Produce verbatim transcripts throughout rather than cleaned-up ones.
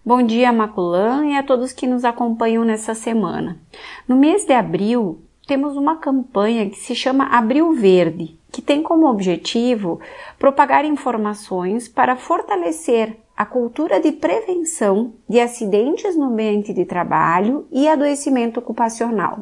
Bom dia, Maculan, e a todos que nos acompanham nessa semana. No mês de abril, temos uma campanha que se chama Abril Verde, que tem como objetivo propagar informações para fortalecer a cultura de prevenção de acidentes no ambiente de trabalho e adoecimento ocupacional.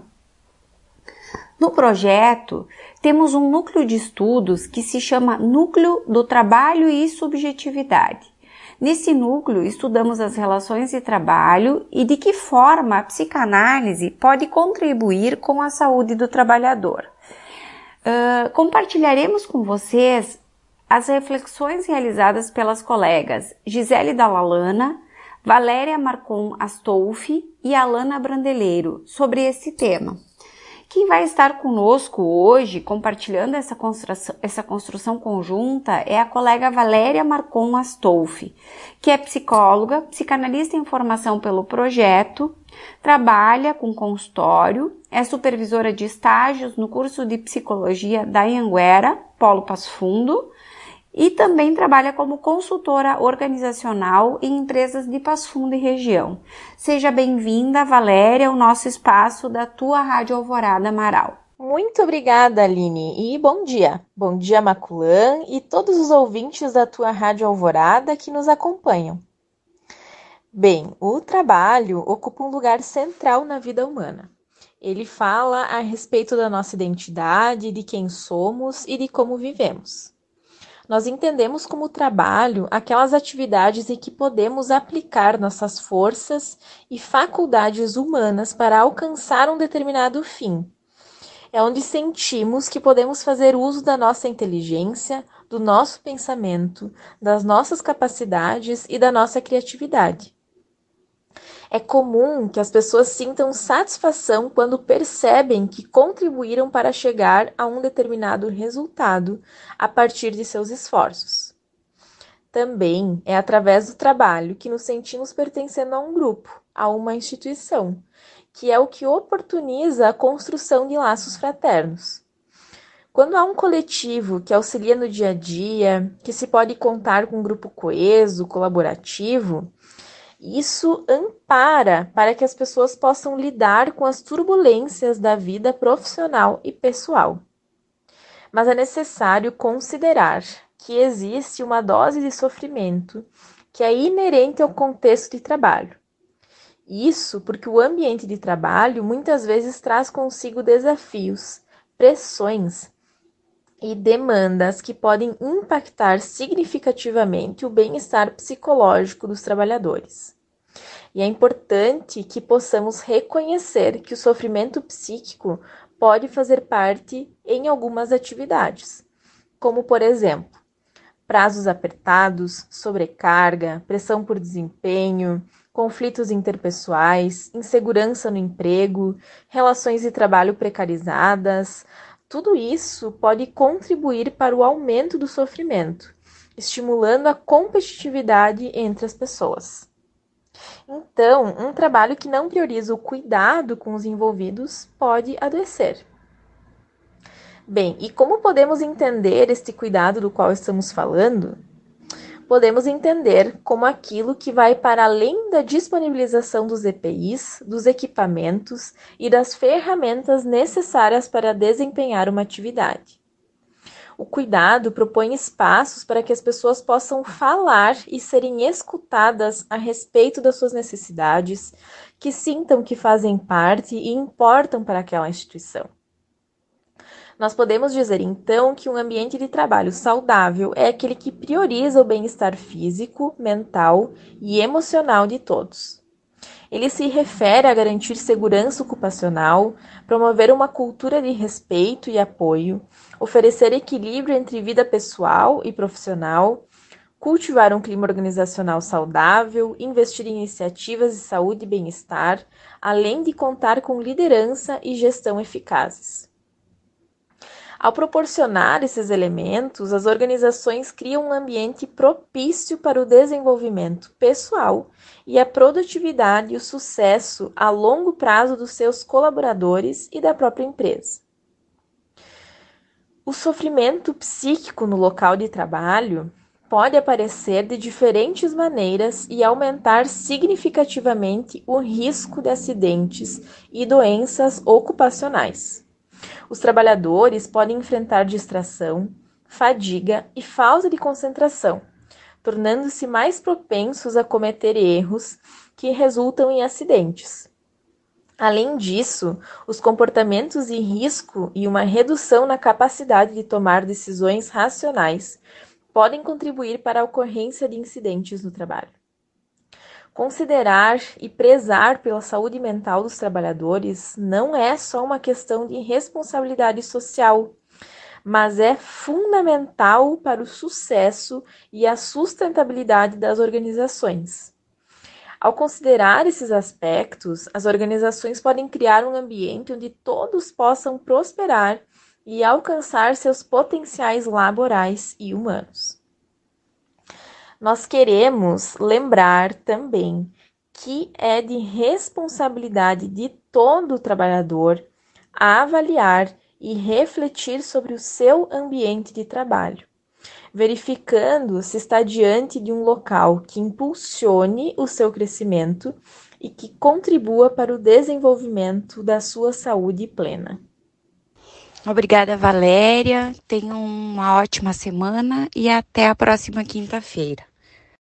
No projeto, temos um núcleo de estudos que se chama Núcleo do Trabalho e Subjetividade. Nesse núcleo, estudamos as relações de trabalho e de que forma a psicanálise pode contribuir com a saúde do trabalhador. Uh, compartilharemos com vocês as reflexões realizadas pelas colegas Gisele Dallalana, Valéria Marcon Astolfi e Alana Brandeleiro sobre esse tema. Quem vai estar conosco hoje, compartilhando essa construção, essa construção conjunta, é a colega Valéria Marcon Astolfi, que é psicóloga, psicanalista em formação pelo projeto, trabalha com consultório, é supervisora de estágios no curso de psicologia da Anhanguera, Polo Passo Fundo, e também trabalha como consultora organizacional em empresas de Passo Fundo e região. Seja bem-vinda, Valéria, ao nosso espaço da tua Rádio Alvorada Amaral. Muito obrigada, Aline, e bom dia. Bom dia, Maculan, e todos os ouvintes da tua Rádio Alvorada que nos acompanham. Bem, o trabalho ocupa um lugar central na vida humana. Ele fala a respeito da nossa identidade, de quem somos e de como vivemos. Nós entendemos como trabalho aquelas atividades em que podemos aplicar nossas forças e faculdades humanas para alcançar um determinado fim. É onde sentimos que podemos fazer uso da nossa inteligência, do nosso pensamento, das nossas capacidades e da nossa criatividade. É comum que as pessoas sintam satisfação quando percebem que contribuíram para chegar a um determinado resultado a partir de seus esforços. Também é através do trabalho que nos sentimos pertencendo a um grupo, a uma instituição, que é o que oportuniza a construção de laços fraternos. Quando há um coletivo que auxilia no dia a dia, que se pode contar com um grupo coeso, colaborativo, isso ampara para que as pessoas possam lidar com as turbulências da vida profissional e pessoal. Mas é necessário considerar que existe uma dose de sofrimento que é inerente ao contexto de trabalho. Isso porque o ambiente de trabalho muitas vezes traz consigo desafios, pressões e demandas que podem impactar significativamente o bem-estar psicológico dos trabalhadores. E é importante que possamos reconhecer que o sofrimento psíquico pode fazer parte em algumas atividades, como, por exemplo, prazos apertados, sobrecarga, pressão por desempenho, conflitos interpessoais, insegurança no emprego, relações de trabalho precarizadas. Tudo isso pode contribuir para o aumento do sofrimento, estimulando a competitividade entre as pessoas. Então, um trabalho que não prioriza o cuidado com os envolvidos pode adoecer. Bem, e como podemos entender este cuidado do qual estamos falando? Podemos entender como aquilo que vai para além da disponibilização dos E P Is, dos equipamentos e das ferramentas necessárias para desempenhar uma atividade. O cuidado propõe espaços para que as pessoas possam falar e serem escutadas a respeito das suas necessidades, que sintam que fazem parte e importam para aquela instituição. Nós podemos dizer, então, que um ambiente de trabalho saudável é aquele que prioriza o bem-estar físico, mental e emocional de todos. Ele se refere a garantir segurança ocupacional, promover uma cultura de respeito e apoio, oferecer equilíbrio entre vida pessoal e profissional, cultivar um clima organizacional saudável, investir em iniciativas de saúde e bem-estar, além de contar com liderança e gestão eficazes. Ao proporcionar esses elementos, as organizações criam um ambiente propício para o desenvolvimento pessoal e a produtividade e o sucesso a longo prazo dos seus colaboradores e da própria empresa. O sofrimento psíquico no local de trabalho pode aparecer de diferentes maneiras e aumentar significativamente o risco de acidentes e doenças ocupacionais. Os trabalhadores podem enfrentar distração, fadiga e falta de concentração, tornando-se mais propensos a cometer erros que resultam em acidentes. Além disso, os comportamentos de risco e uma redução na capacidade de tomar decisões racionais podem contribuir para a ocorrência de incidentes no trabalho. Considerar e prezar pela saúde mental dos trabalhadores não é só uma questão de responsabilidade social, mas é fundamental para o sucesso e a sustentabilidade das organizações. Ao considerar esses aspectos, as organizações podem criar um ambiente onde todos possam prosperar e alcançar seus potenciais laborais e humanos. Nós queremos lembrar também que é de responsabilidade de todo trabalhador avaliar e refletir sobre o seu ambiente de trabalho, verificando se está diante de um local que impulsione o seu crescimento e que contribua para o desenvolvimento da sua saúde plena. Obrigada, Valéria. Tenha uma ótima semana e até a próxima quinta-feira.